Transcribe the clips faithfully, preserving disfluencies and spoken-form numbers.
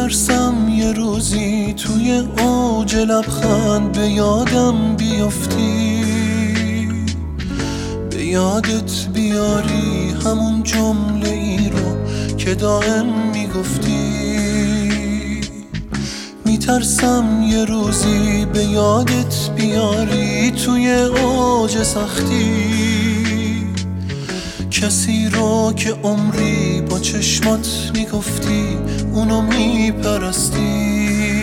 میترسم یه روزی توی اوج لبخند به یادم بیفتی، به یادت بیاری همون جمله ای رو که دائم میگفتی. میترسم یه روزی به یادت بیاری توی اوج سختی، کسی رو که عمری با چشمات میگفتی اونو میپرستی.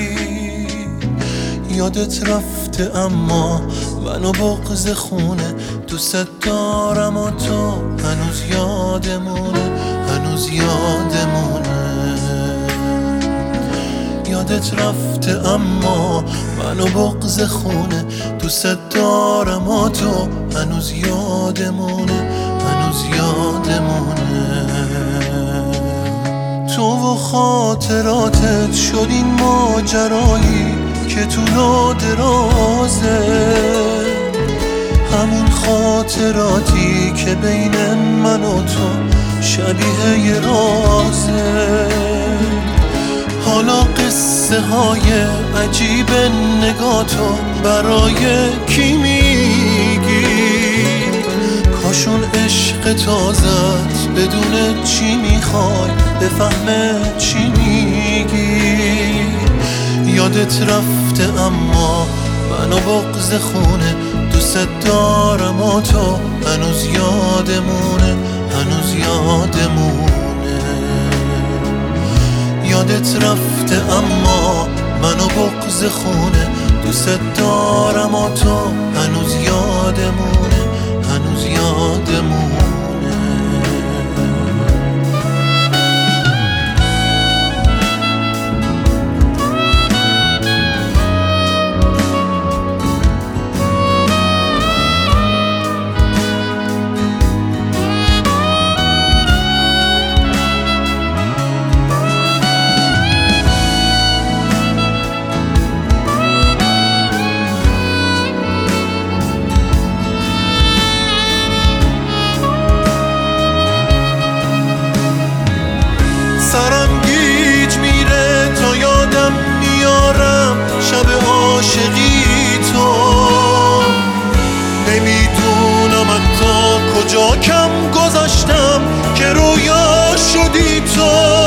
یادت رفته اما منو بغض خونه، دوست دارم و تو هنوز یادمونه، هنوز یادمونه. یادت رفته اما منو بغض خونه، دوست دارم و تو هنوز یادمونه، هنوز یادمونه. تو و خاطراتت شد این ماجرایی که طول و درازه، همون خاطراتی که بین من و تو شبیه یه رازه. حالا قصه های عجیب نگاتو برای کی میگی؟ کاشون عشق تازت بدون چی میخوای بفهمه چی میگی. یادت رفته اما منو بغض خونه، دوست دارم و تو هنوز یادمونه، هنوز یادمونه. یادت رفته اما منو بغض خونه، دوست دارم و تو هنوز یادمونه، هنوز یادمونه. سرم گیج میره تا یادم میارم شب عاشقی تو، نمیدونم حتی کجا کم گذاشتم که رویا شدی تو.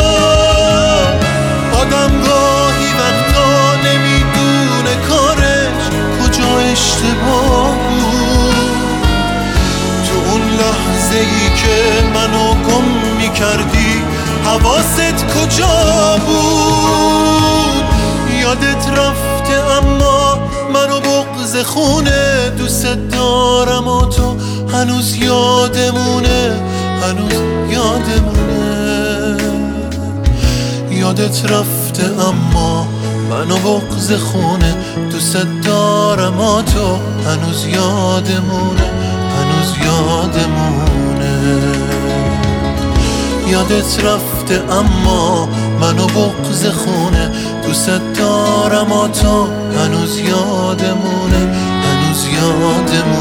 آدم گاهی وقتا نمیدونه کارش کجا اشتباه بود. تو اون لحظه ای که منو گم میکردی حواست کجا بود؟ یادت رفته اما منو بغض خونه، دوست دارم و تو هنوز یادمونه، هنوز یادمونه. یادت رفته اما منو بغض خونه، دوست دارم و تو هنوز یادمونه، هنوز یادمونه. یادت رفته اما منو بغض خونه، دوست دارم و تو هنوز یادمونه، هنوز یادمونه.